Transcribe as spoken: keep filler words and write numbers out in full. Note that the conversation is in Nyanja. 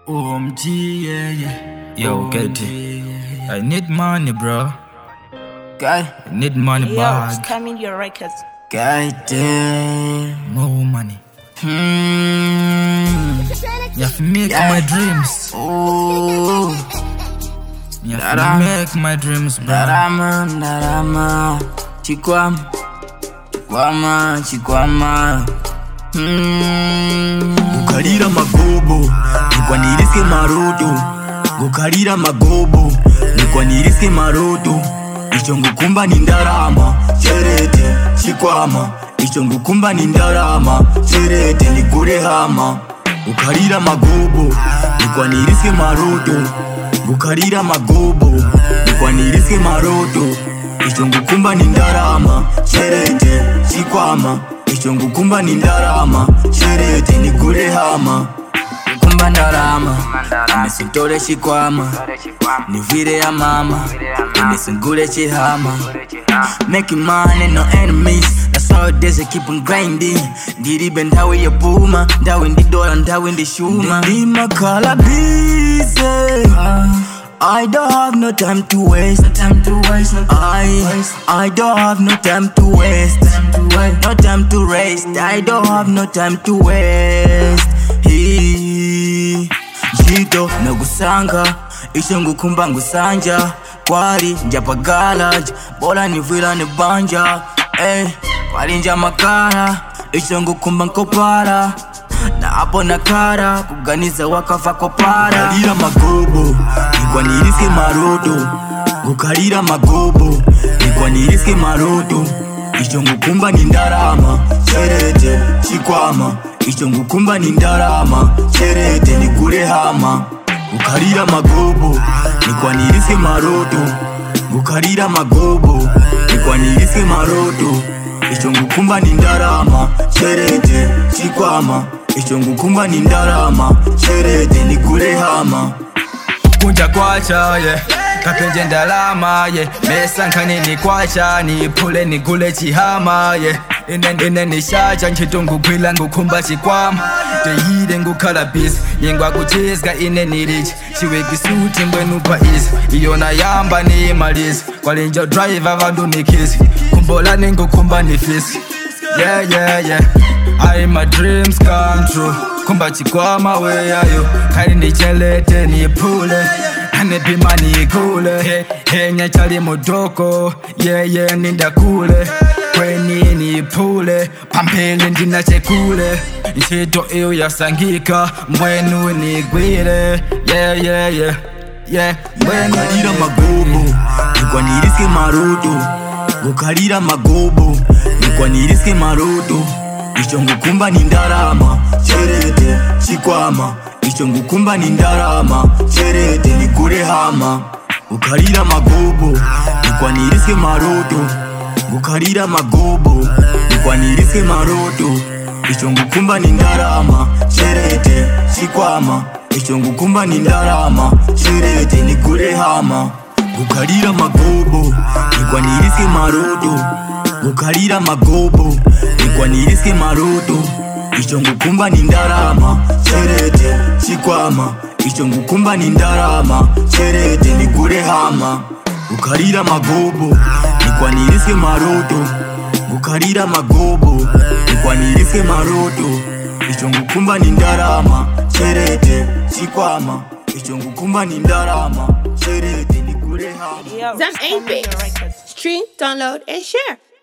O M G, yeah, yeah. Yo, get it. I need money, bro. Guy, I need money Yo, bad. it's coming your records. guy, damn. More money. Hmm. You have to make Yeah. my dreams. Ooh. You have Da-da. to make my dreams, bro. Darama, darama. Chikwama. Chikwama, chikwama. Hmm. Gukarira magobo nikwanirisike maroto Gukarira magobo nikwanirisike maroto Icho ngukumba ni ndarama cherete chikwama Icho ngukumba ni ndarama cherete nikure hama Gukarira magobo nikwanirisike maroto Gukarira magobo nikwanirisike maroto Icho ngukumba ni ndarama cherete chikwama Icho ngukumba ni ndarama cherete nikure hama Kumba ndarama. Nisintore chikwama. Nivire ya mama. Nisingule chihama. Making money, no enemies. That's how it is, I keep on grinding. Ndiri bendawe ya puma. Ndawe ndi dola, ndawe ndi shuma. Ndi makala busy. I don't have no time to waste. No time to waste. No time I, waste. I don't have no time to waste. Time to waste. No time to waste. I don't have no time to waste. Hey, jito na gusanga, isho ngukumba ngusanja. Kwali njapagala, bola ni vila ni banja. Eh, kwali nja makara, isho ngukumba nkopara. Na hapo na kara, kuganiza wakafa kopara. Gukarira magobo nikwanirisike maroto Gukarira magobo nikwanirisike maroto Icho ngukumba ni ndarama cherete chikwama Icho ngukumba ni ndarama cherete nikure hama Gukarira magobo nikwanirisike maroto Gukarira magobo nikwanirisike maroto Icho ngukumba ni ndarama cherete chikwama Icho ngukumba ni ndarama cherete nikure hama Kunja kwacha, yeah. Kapenje ndalama, yeah. Mesa nkane ni kwacha, ni pule ni gule chihama, yeah. Ine ine ni shacha, nchitungu kwila ngukumba chikwama. Tehide ngukala busy, yengwa kuchizga ine ni rich. Chiwe kisuti mbwenu pa easy. Iyo na yamba ni imalizi. Kwa linjo driver vandu ni kisi. Kumbola ni ngukumba ni fisi. Yeah, yeah, yeah. I my dreams come true. Kumba chikwama we ayo. Kari ni chelete ni pule. Ane pima ni kule. He, he nyachali mudoko. Yeah, yeah, ninda kule. Kweni ni pule. Pampele ndina chekule. Nchito iyo ya sangika. Mwenu ni gwile. Yeah, yeah, yeah. Yeah, mwenu Gukarira magobo nikwanirisike maroto Gukarira magobo nikwanirisike maroto Icho ngukumba ni ndarama cherete chikwama Icho ngukumba ni ndarama cherete nikure hama Gukarira magobo nikwanirisike maroto Gukarira magobo nikwanirisike maroto Icho ngukumba ni ndarama cherete chikwama Icho ngukumba ni ndarama cherete nikure hama Gukarira magobo nikwanirisike maroto Gukarira magobo nikwanirisike maroto Icho ngukumba ni ndarama cherete chikwama Icho ngukumba ni ndarama cherete nikure hama Gukarira magobo nikwanirisike maroto Gukarira magobo nikwanirisike maroto Icho ngukumba ni ndarama cherete chikwama Icho ngukumba ni ndarama cherete nikure hama Yo, Zam it's eight coming your bits. records. Stream, download, and share.